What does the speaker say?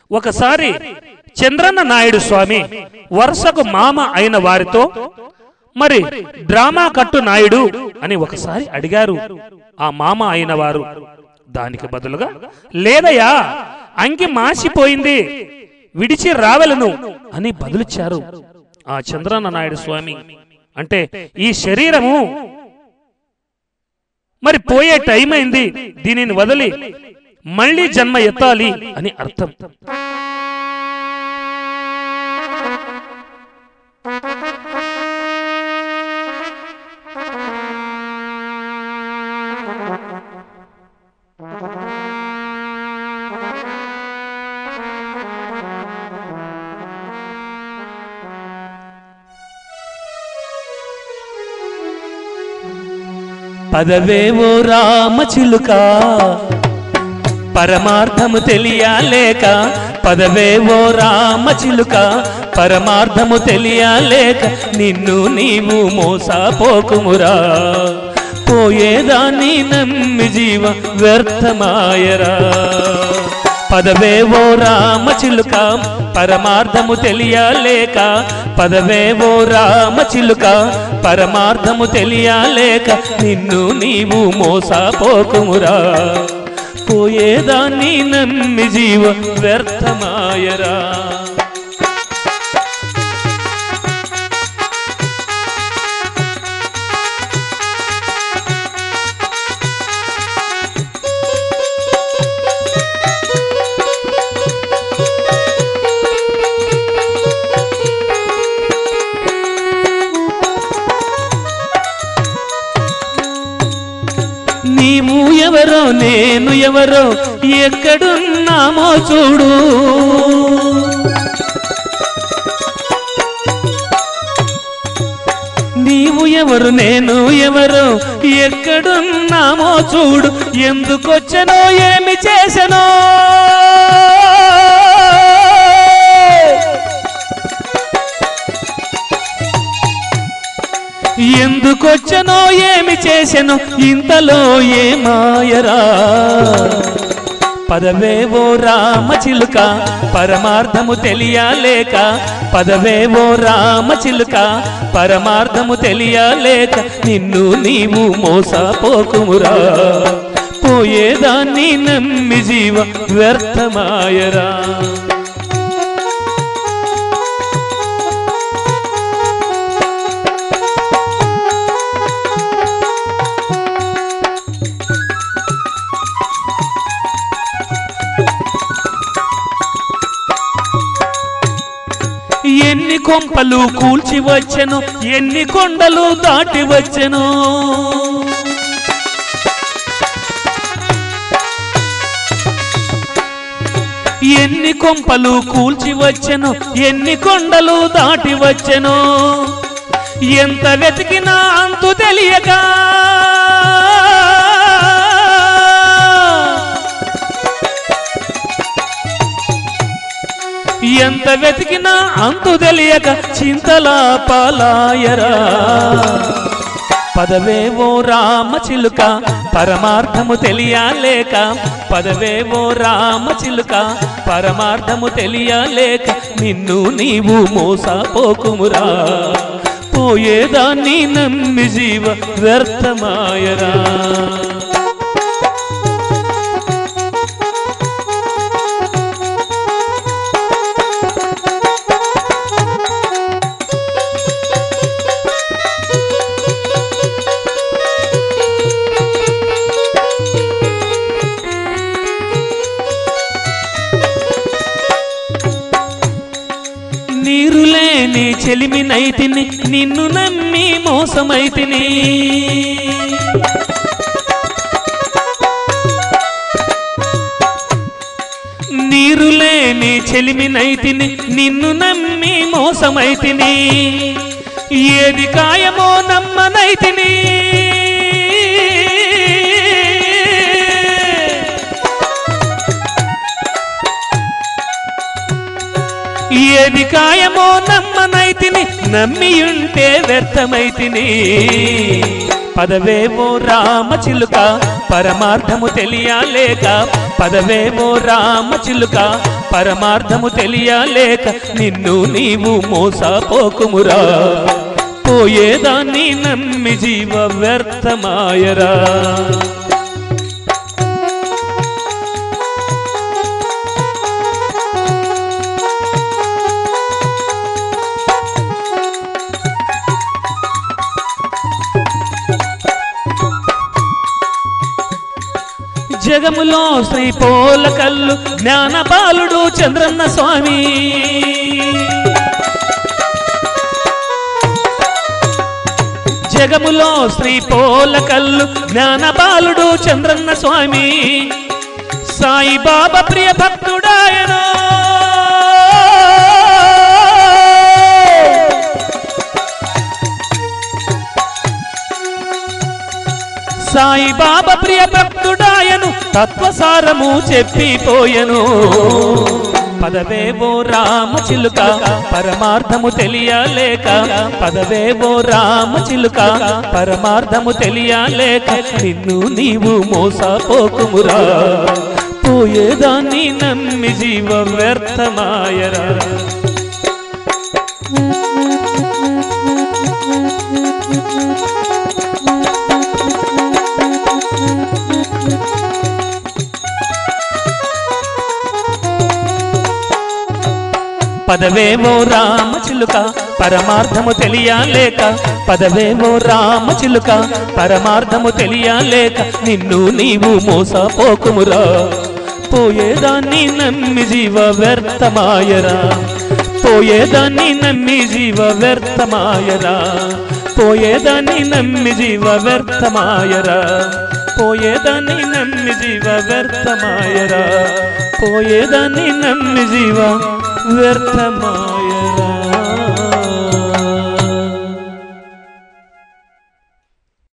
ఒకసారి చంద్రన్న నాయుడు స్వామి వరుసకు మామ అయిన వారితో మరి డ్రామా కట్టు నాయుడు అని ఒకసారి అడిగారు. ఆ మామ అయిన వారు దానికి బదులుగా, లేదయ్యా, అంగి మాసిపోయింది, విడిచి రావెలను అని బదులిచ్చారు. ఆ చంద్రన్న నాయుడు స్వామి అంటే ఈ శరీరము మరి పోయే టైం అయింది, దీనిని వదిలి మళ్ళీ జన్మ ఎత్తాలి అని అర్థం. పదవేవో రామచిలుక పరమార్థము తెలియలేక, పదవేవో రామచిలుక పరమార్థము తెలియలేక, నిన్ను నీవు మోసపోకుమురా, పోయేదాన్ని నమ్మి జీవ వ్యర్థమాయరా. పదవేవో రామచిలుక పరమార్థము తెలియలేక, పదవేవో రామచిలుక పరమార్థము తెలియలేక, నిన్ను నీవు మోసపోకుమురా, పోయేదాన్ని నమ్మి జీవ వ్యర్థమాయరా. నీవు ఎవరో నేను ఎవరో ఎక్కడున్నామో చూడు, నీవు ఎవరు నేను ఎవరో ఎక్కడున్నామో చూడు, ఎందుకొచ్చనో ఏమి చేసనో, ఎందుకొచ్చనో ఏమి చేసెను ఇంతలో ఏ మాయరా. పదవేవో రామచిలుక పరమార్థము తెలియలేక, పదవేవో రామచిలుక పరమార్థము తెలియలేక, నిన్ను నీవు మోసపోకుమురా, పోయేదాన్ని నమ్మి జీవ వ్యర్థమాయరా. ఎన్ని కొంపలు కూల్చి వచ్చెను, ఎన్ని కొండలు దాటి వచ్చెను, ఎన్ని కొంపలు కూల్చి వచ్చెను, ఎన్ని కొండలు దాటి వచ్చెను, ఎంత వెతికినా అంతు తెలియక, ఎంత వెతికినా అంతు తెలియక చింతలా పాలాయరా. పదవేవో రామచిలుక పరమార్థము తెలియలేక, పదవేవో రామచిలుక పరమార్థము తెలియలేక, నిన్ను నీవు మోసపోకుమురా, పోయేదాన్ని నమ్మి జీవ వ్యర్థమాయరా. నీరులేని చెలిమినైతిని, నిన్ను నమ్మి మోసమైతిని, నీరులేని చెలిమినైతిని, నిన్ను నమ్మి మోసమైతిని, ఏది కాయమో నమ్మనైతిని, ఏది కాయమో నమ్మనైతిని, నమ్మియుంటే వ్యర్థమైతిని. పదవేవో రామచిలుక పరమార్థము తెలియలేక, పదవేవో రామచిలుక పరమార్థము తెలియలేక నిన్ను నీవు మోసపోకుమురా పోయేదాన్ని నమ్మి జీవ వ్యర్థమాయరా జగములో శ్రీ పోలకల్లు జ్ఞానపాలుడు చంద్రన్న స్వామి జగములో శ్రీ పోలకల్లు జ్ఞానపాలుడు చంద్రన్న స్వామి సాయిబాబా ప్రియ భక్తుడాయనో సాయిబాబా ప్రియ భక్తుడాయను తత్వసారము చెప్పిపోయెను పదవేవో రామచిలుక పరమార్థము తెలియలేక పదవేవో రామచిలుక పరమార్థము తెలియలేక నిన్ను నీవు మోసపోకుమురా పోయేదాన్ని నమ్మి జీవ వ్యర్థమాయరా పదవేవో రామచిలుక పరమార్థము తెలియలేక పదవేవో రామచిలుక పరమార్థము తెలియలేక నిన్ను నీవు మోసపోకుమురా పోయేదాన్ని నమ్మి జీవ వ్యర్థమాయరా పోయేదాన్ని నమ్మి జీవ వ్యర్థమాయరా పోయేదాన్ని నమ్మి జీవ వ్యర్థమాయరా పోయేదాన్ని నమ్మి జీవ వ్యర్థమాయరా పోయేదాన్ని నమ్మి జీవ వ్యర్థమాయరా